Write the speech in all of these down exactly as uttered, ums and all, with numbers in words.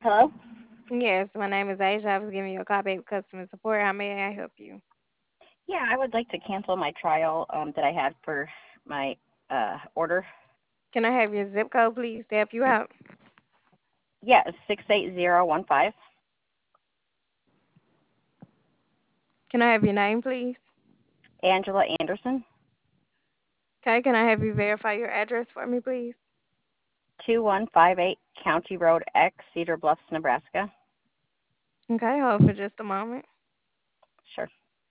Hello? Yes, my name is Asia. I was giving you a call back with customer support. How may I help you? Yeah, I would like to cancel my trial um, that I had for my uh, order. Can I have your zip code, please, to help you out? Yeah, it's six eight zero one five. Can I have your name, please? Angela Anderson, Okay, can I have you verify your address for me, please? two one five eight County Road X, Cedar Bluffs, Nebraska. Okay, hold for just a moment. Sure.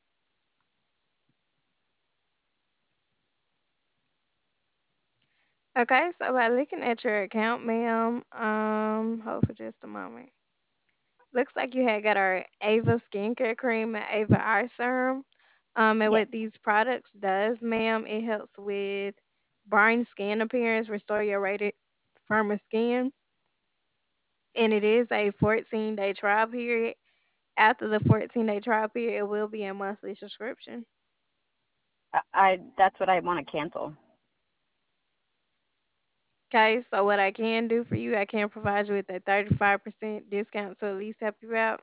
Okay, so by looking at your account, ma'am, um, hold for just a moment. Looks like you had got our Ava skincare cream and Ava eye serum. Um, and Yes. what these products does, ma'am, it helps with brightening skin appearance, restore your rated firmer skin, and it is a fourteen day trial period. After the fourteen day trial period, it will be a monthly subscription. I, I that's what I want to cancel. Okay, so what I can do for you, I can provide you with a thirty-five percent discount to at least help you out.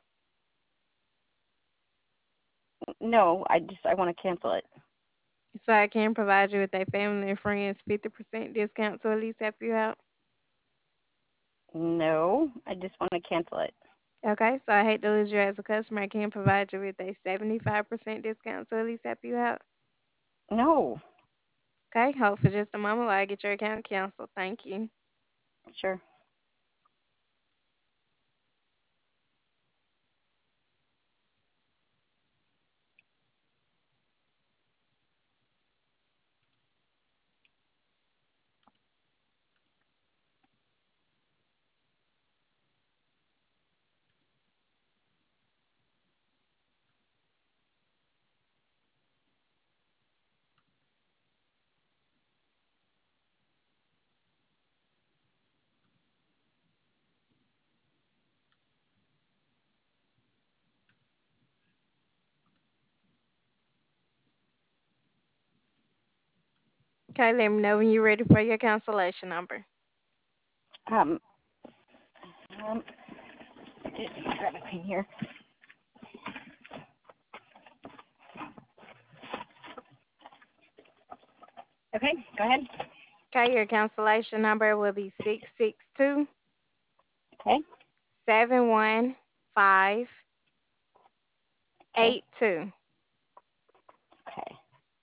No, I just I want to cancel it. So I can provide you with a family and friends fifty percent discount to at least help you out. No, I just want to cancel it. Okay, so I hate to lose you as a customer. I can provide you with a seventy-five percent discount to at least help you out. No. Okay, hold for just a moment while I get your account canceled. Thank you. Sure. Okay, let me know when you're ready for your cancellation number. Um. um just grab a pen here. Okay, go ahead. Okay, your cancellation number will be six six two Okay. seven one five Okay. eight two. Okay.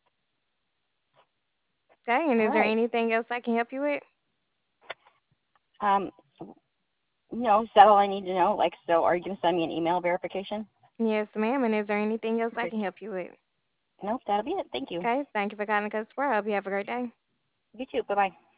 Okay, and All is there right. anything else I can help you with? Um. No, is that all I need to know? Like, so are you going to send me an email verification? Yes, ma'am, and is there anything else I Okay. can help you with? Nope, that'll be it. Thank you. Okay, thank you for calling Customer. I hope you have a great day. You too. Bye bye.